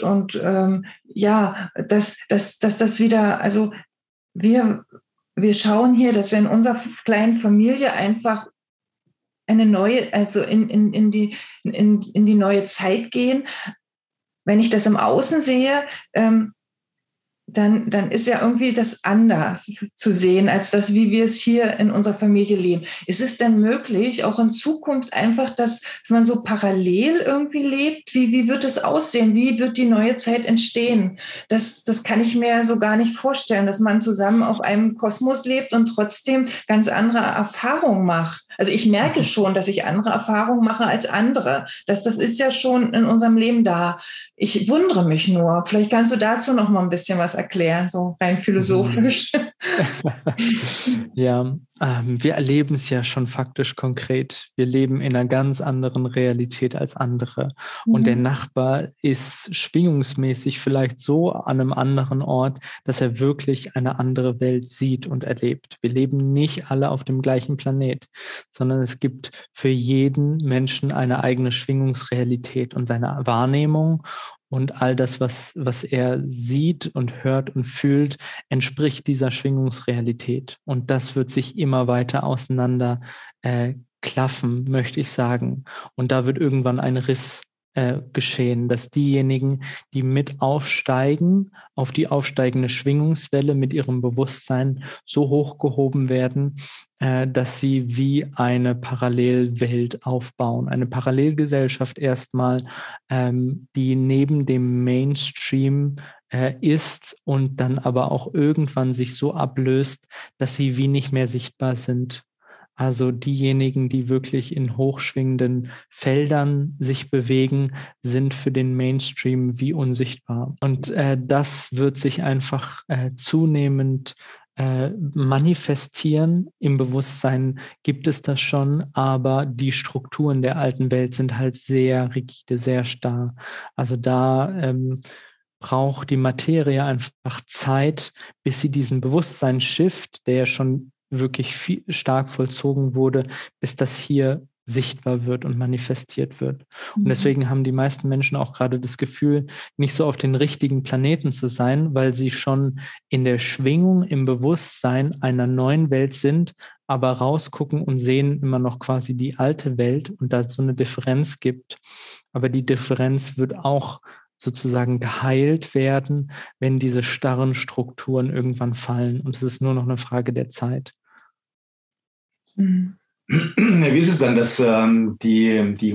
dass das wieder, also wir schauen hier, dass wir in unserer kleinen Familie einfach eine neue, also in die neue Zeit gehen. Wenn ich das im Außen sehe, dann ist ja irgendwie das anders zu sehen, als das, wie wir es hier in unserer Familie leben. Ist es denn möglich, auch in Zukunft einfach, dass man so parallel irgendwie lebt? Wie wird es aussehen? Wie wird die neue Zeit entstehen? Das kann ich mir so gar nicht vorstellen, dass man zusammen auf einem Kosmos lebt und trotzdem ganz andere Erfahrungen macht. Also ich merke schon, dass ich andere Erfahrungen mache als andere. Das ist ja schon in unserem Leben da. Ich wundere mich nur. Vielleicht kannst du dazu noch mal ein bisschen was erklären, so rein philosophisch. Ja, wir erleben es ja schon faktisch konkret. Wir leben in einer ganz anderen Realität als andere. Und der Nachbar ist schwingungsmäßig vielleicht so an einem anderen Ort, dass er wirklich eine andere Welt sieht und erlebt. Wir leben nicht alle auf dem gleichen Planet, sondern es gibt für jeden Menschen eine eigene Schwingungsrealität und seine Wahrnehmung und all das, was er sieht und hört und fühlt, entspricht dieser Schwingungsrealität. Und das wird sich immer weiter auseinander klaffen, möchte ich sagen. Und da wird irgendwann ein Riss geschehen, dass diejenigen, die mit aufsteigen, auf die aufsteigende Schwingungswelle mit ihrem Bewusstsein so hochgehoben werden, dass sie wie eine Parallelwelt aufbauen, eine Parallelgesellschaft erstmal, die neben dem Mainstream ist und dann aber auch irgendwann sich so ablöst, dass sie wie nicht mehr sichtbar sind. Also diejenigen, die wirklich in hochschwingenden Feldern sich bewegen, sind für den Mainstream wie unsichtbar. Und das wird sich einfach zunehmend manifestieren. Im Bewusstsein gibt es das schon, aber die Strukturen der alten Welt sind halt sehr rigide, sehr starr. Also da braucht die Materie einfach Zeit, bis sie diesen Bewusstseinsshift, der ja schon wirklich stark vollzogen wurde, bis das hier sichtbar wird und manifestiert wird. Und deswegen haben die meisten Menschen auch gerade das Gefühl, nicht so auf den richtigen Planeten zu sein, weil sie schon in der Schwingung, im Bewusstsein einer neuen Welt sind, aber rausgucken und sehen immer noch quasi die alte Welt und da es so eine Differenz gibt. Aber die Differenz wird auch sozusagen geheilt werden, wenn diese starren Strukturen irgendwann fallen. Und es ist nur noch eine Frage der Zeit. Wie ist es dann, dass die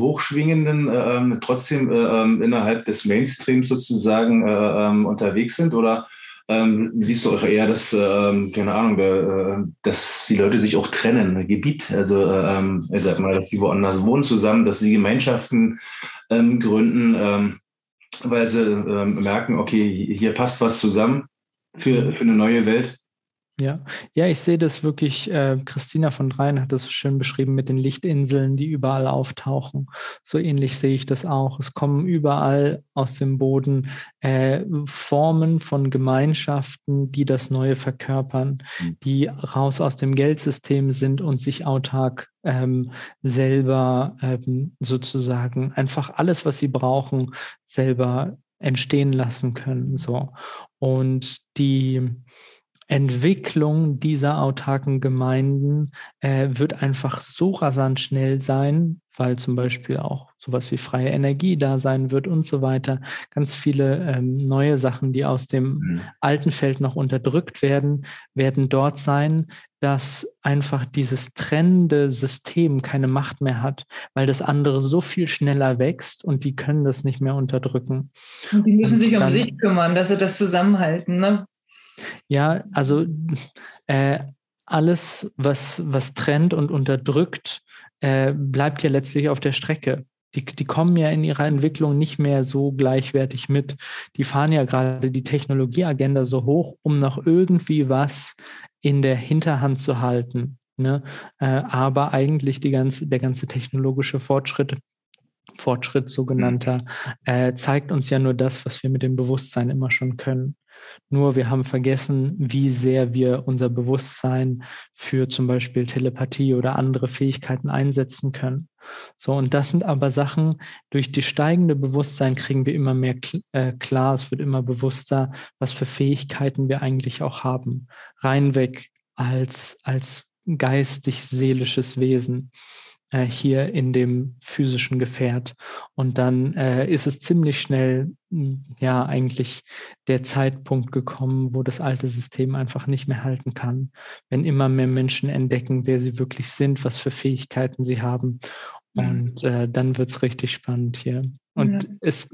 Hochschwingenden trotzdem innerhalb des Mainstreams sozusagen unterwegs sind? Oder siehst du auch eher, dass, keine Ahnung, dass die Leute sich auch trennen, Gebiet, also ich sag mal, dass sie woanders wohnen zusammen, dass sie Gemeinschaften gründen, weil sie merken, okay, hier passt was zusammen für eine neue Welt. Ja, ich sehe das wirklich, Christina von Dreien hat das so schön beschrieben mit den Lichtinseln, die überall auftauchen. So ähnlich sehe ich das auch. Es kommen überall aus dem Boden Formen von Gemeinschaften, die das Neue verkörpern, die raus aus dem Geldsystem sind und sich autark selber sozusagen einfach alles, was sie brauchen, selber entstehen lassen können. So. Und die Entwicklung dieser autarken Gemeinden wird einfach so rasant schnell sein, weil zum Beispiel auch sowas wie freie Energie da sein wird und so weiter. Ganz viele neue Sachen, die aus dem alten Feld noch unterdrückt werden, werden dort sein, dass einfach dieses trennende System keine Macht mehr hat, weil das andere so viel schneller wächst und die können das nicht mehr unterdrücken. Und die müssen sich um sich kümmern, dass sie das zusammenhalten, ne? Ja, also alles, was trennt und unterdrückt, bleibt ja letztlich auf der Strecke. Die kommen ja in ihrer Entwicklung nicht mehr so gleichwertig mit. Die fahren ja gerade die Technologieagenda so hoch, um noch irgendwie was in der Hinterhand zu halten. Ne? Aber eigentlich der ganze technologische Fortschritt sogenannter, zeigt uns ja nur das, was wir mit dem Bewusstsein immer schon können. Nur wir haben vergessen, wie sehr wir unser Bewusstsein für zum Beispiel Telepathie oder andere Fähigkeiten einsetzen können. So, und das sind aber Sachen, durch die steigende Bewusstsein kriegen wir immer mehr klar, es wird immer bewusster, was für Fähigkeiten wir eigentlich auch haben. Reinweg als geistig-seelisches Wesen hier in dem physischen Gefährt. Und dann ist es ziemlich schnell, ja, eigentlich der Zeitpunkt gekommen, wo das alte System einfach nicht mehr halten kann. Wenn immer mehr Menschen entdecken, wer sie wirklich sind, was für Fähigkeiten sie haben. Und dann wird es richtig spannend hier. Und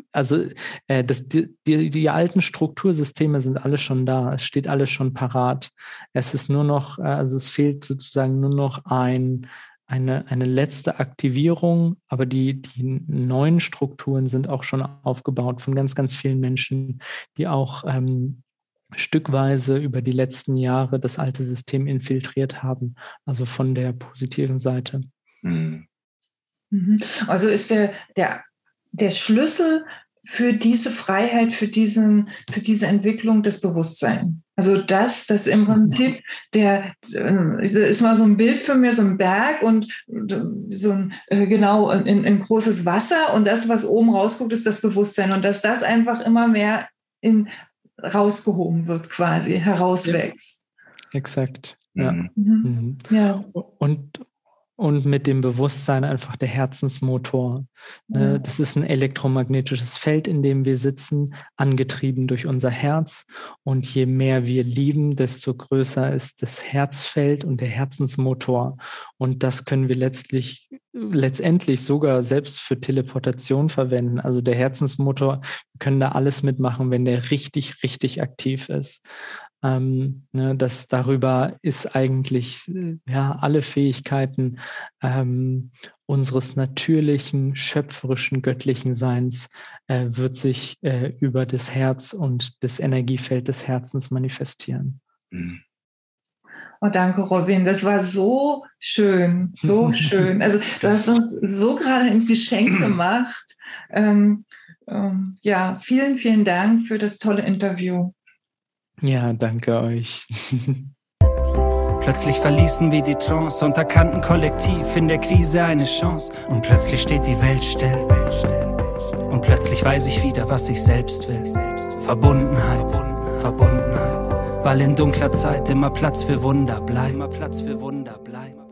die alten Struktursysteme sind alle schon da. Es steht alles schon parat. Es ist nur noch, es fehlt sozusagen nur noch eine letzte Aktivierung, aber die neuen Strukturen sind auch schon aufgebaut von ganz, ganz vielen Menschen, die auch stückweise über die letzten Jahre das alte System infiltriert haben, also von der positiven Seite. Also ist der Schlüssel für diese Freiheit, für diese Entwicklung des Bewusstseins. Also das im Prinzip, ist mal so ein Bild für mich, so ein Berg und so ein großes Wasser und das, was oben rausguckt, ist das Bewusstsein und dass das einfach immer mehr rausgehoben wird quasi, herauswächst. Exakt, ja. Ja. Und mit dem Bewusstsein einfach der Herzensmotor. Ja. Das ist ein elektromagnetisches Feld, in dem wir sitzen, angetrieben durch unser Herz. Und je mehr wir lieben, desto größer ist das Herzfeld und der Herzensmotor. Und das können wir letztendlich sogar selbst für Teleportation verwenden. Also der Herzensmotor, wir können da alles mitmachen, wenn der richtig, richtig aktiv ist. Das darüber ist eigentlich alle Fähigkeiten unseres natürlichen, schöpferischen, göttlichen Seins wird sich über das Herz und das Energiefeld des Herzens manifestieren. Oh, danke, Robin. Das war so schön, so schön. Also du hast uns so gerade ein Geschenk gemacht. Vielen, vielen Dank für das tolle Interview. Ja, danke euch. Plötzlich verließen wir die Trance und erkannten kollektiv in der Krise eine Chance. Und plötzlich steht die Welt still. Und plötzlich weiß ich wieder, was ich selbst will. Verbundenheit. Weil in dunkler Zeit immer Platz für Wunder bleibt.